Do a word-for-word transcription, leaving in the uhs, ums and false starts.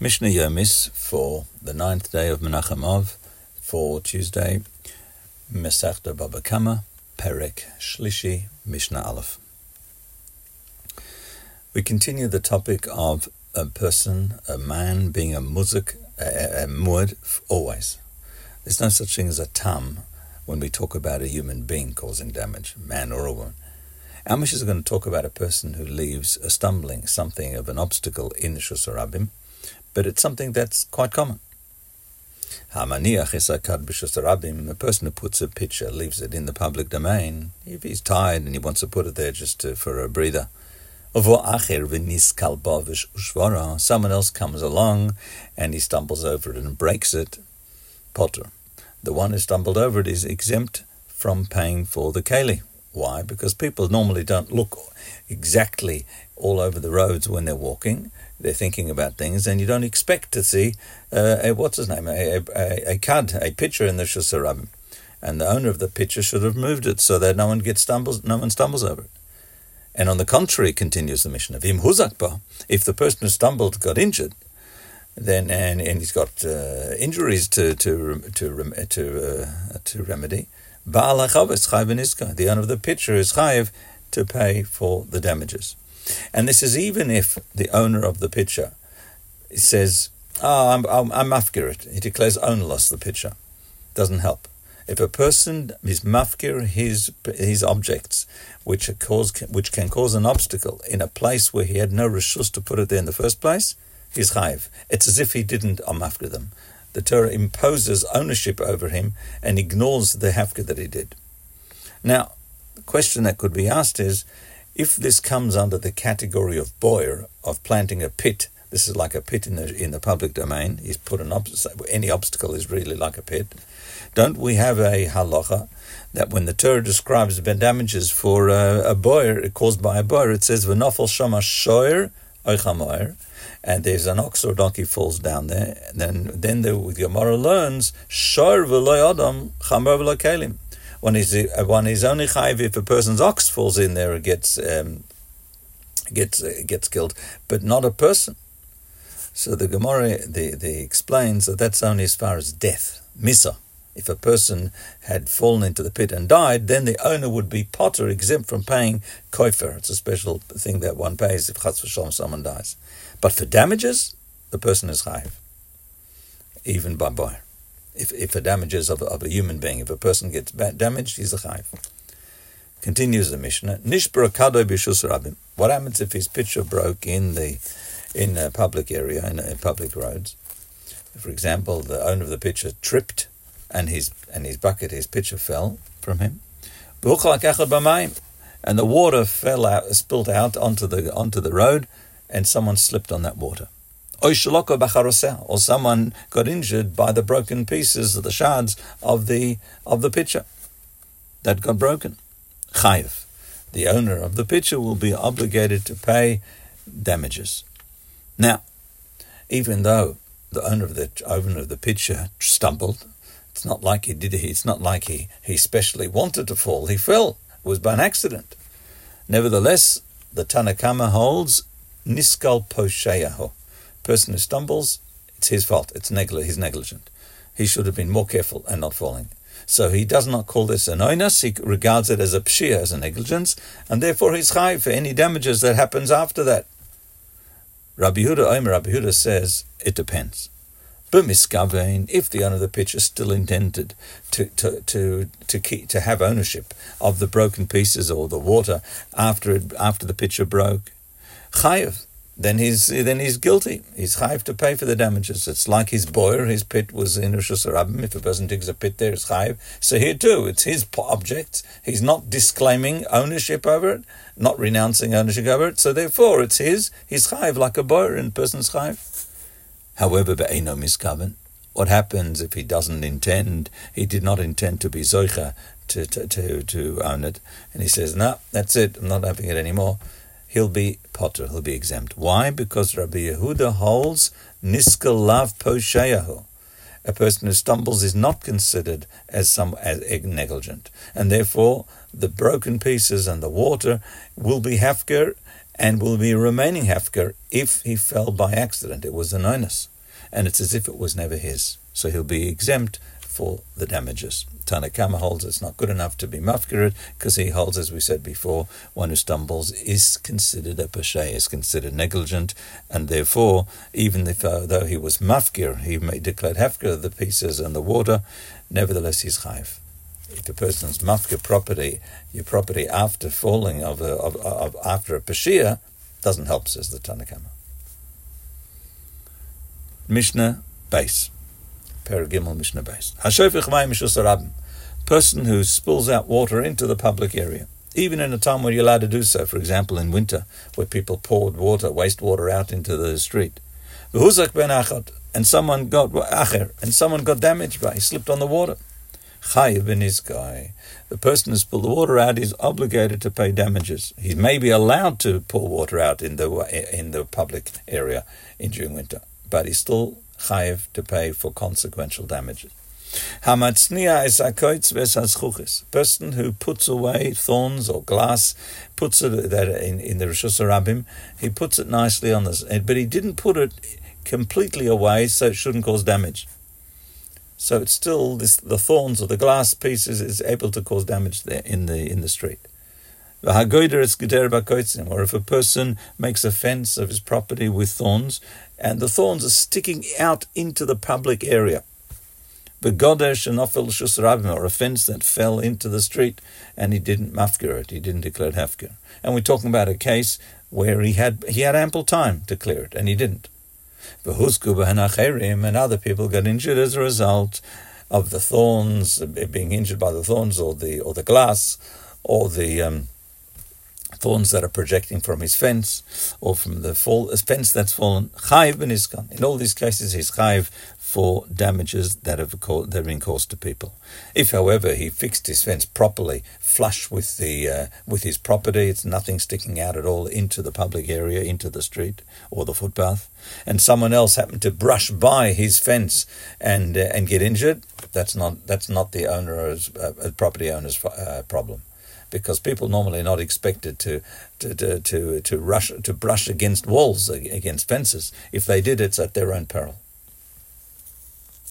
Mishnah Yomis for the ninth day of Menachem Av for Tuesday, Masechta Baba Kama, Perek Shlishi, Mishnah Aleph. We continue the topic of a person, a man being a muzik, a, a muad, always. There's no such thing as a tam when we talk about a human being causing damage, man or a woman. Our Mishnah is going to talk about a person who leaves a stumbling, something of an obstacle in the Shus Harabim, but it's something that's quite common. A person who puts a pitcher, leaves it in the public domain, if he's tired and he wants to put it there just to, for a breather. Someone else comes along and he stumbles over it and breaks it. Potter. The one who stumbled over it is exempt from paying for the keli. Why? Because people normally don't look exactly all over the roads when they're walking. They're thinking about things, and you don't expect to see uh, a, what's his name, a, a, a, a kad, a pitcher in the Shus Harabim. And the owner of the pitcher should have moved it so that no one gets stumbles, no one stumbles over it. And on the contrary, continues the Mishnah, Vim huzakba, if the person who stumbled got injured, then and, and he's got uh, injuries to to to to uh, to remedy, Baal hachav is chayiv v'nizka. The owner of the pitcher is chayiv to pay for the damages. And this is even if the owner of the pitcher says, "Oh, I'm I'm, I'm mafkir it." He declares ownerless the pitcher. Doesn't help. If a person is mafkir his his objects, which cause which can cause an obstacle in a place where he had no reshus to put it there in the first place, he's chayiv. It's as if he didn't mafkir them. The Torah imposes ownership over him and ignores the hafkir that he did. Now, the question that could be asked is, if this comes under the category of boyer, of planting a pit, this is like a pit in the in the public domain. He's put an obstacle. Any obstacle is really like a pit. Don't we have a halacha that when the Torah describes the damages for uh, a boyer caused by a boyer, it says v'nafal shama shoyer oichamoyer, and there's an ox or donkey falls down there. And then then the Gemara learns shoyer v'lo adam chamor v'lo kelim. One is one is only chayiv if a person's ox falls in there and gets um, gets uh, gets killed, but not a person. So the Gemara the, the explains that that's only as far as death, misa. If a person had fallen into the pit and died, then the owner would be potter, exempt from paying kofer. It's a special thing that one pays if chas v'shalom someone dies. But for damages, the person is chayiv, even by boy. If if the damages of, of a human being, if a person gets bad damaged, he's a chayiv. Continues the Mishnah. Nishbara kadoi b'shus harabim. What happens if his pitcher broke in the in a public area, in, a, in public roads? For example, the owner of the pitcher tripped, and his and his bucket, his pitcher fell from him, and the water fell out, spilt out onto the onto the road, and someone slipped on that water. Or someone got injured by the broken pieces of the shards of the of the pitcher that got broken. Chayiv, the owner of the pitcher will be obligated to pay damages. Now, even though the owner of the owner of the pitcher stumbled, it's not like he did. It's not like he he specially wanted to fall. He fell. It was by an accident. Nevertheless, the Tanakama holds niskal posheyaho. Person who stumbles, it's his fault. It's negli- he's negligent. He should have been more careful and not falling. So he does not call this an oinas. He regards it as a pshia, as a negligence, and therefore he's chayiv for any damages that happens after that. Rabbi Yehuda Omer, Rabbi Yehuda says it depends. But miskavein, if the owner of the pitcher still intended to to to to keep, to have ownership of the broken pieces or the water after it, after the pitcher broke, chayiv. Then he's then he's guilty. He's chayiv to pay for the damages. It's like his boyer, his pit was in Shus Harabim. If a person digs a pit there, it's chayiv. So here too, it's his object. He's not disclaiming ownership over it, not renouncing ownership over it. So therefore, it's his. He's chayiv like a boyer, and person's chayiv. However, be'eino miskaven, what happens if he doesn't intend? He did not intend to be zoicha to to to to own it, and he says, "No, that's it. I'm not having it anymore." He'll be potter, he'll be exempt. Why? Because Rabbi Yehuda holds niskal lav posheyahu. A person who stumbles is not considered as some as negligent, and therefore the broken pieces and the water will be hefker, and will be remaining Hefker if he fell by accident. It was an onus, and it's as if it was never his. So he'll be exempt for the damages. Tanakama holds it's not good enough to be mafkirid, because he holds, as we said before, one who stumbles is considered a pashay, is considered negligent, and therefore, even if uh, though he was mafkir, he may declare hefker the pieces and the water, nevertheless he's chayiv. If a person's mafkir property, your property after falling of, a, of, of after a pashia, doesn't help, says the Tanakama. Mishnah base. Paragimel Mishnah base. Hashofich mayim mishus harabim. Person who spills out water into the public area, even in a time where you're allowed to do so, for example in winter, where people poured water, wastewater out into the street. V'huzak ben achad, and someone got acher, and someone got damaged by, he slipped on the water. Chayiv ben izkai. The person who spilled the water out is obligated to pay damages. He may be allowed to pour water out in the in the public area in during winter, but he's still chayiv to pay for consequential damages. Hamatznia is akoitz v'esazchuchis. Person who puts away thorns or glass, puts it that in, in the Rishus Harabim, he puts it nicely on this, but he didn't put it completely away so it shouldn't cause damage. So it's still this, the thorns or the glass pieces is able to cause damage there in the in the street. Or if a person makes a fence of his property with thorns, and the thorns are sticking out into the public area, Begodesh and Ofel Shus Harabim, or a fence that fell into the street, and he didn't mafkir it, he didn't declare it hafkir. And we're talking about a case where he had he had ample time to clear it, and he didn't. And other people got injured as a result of the thorns, being injured by the thorns or the or the glass or the um, thorns that are projecting from his fence or from the fall, fence that's fallen. Chayiv ben iskan. In all these cases, he's chayiv for damages that have, that have been caused to people. If, however, he fixed his fence properly, flush with the uh, with his property, it's nothing sticking out at all into the public area, into the street or the footpath, and someone else happened to brush by his fence and uh, and get injured, that's not that's not the owner's uh, property owner's uh, problem. Because people normally are not expected to to to to, to rush to brush against walls, against fences. If they did, it's at their own peril.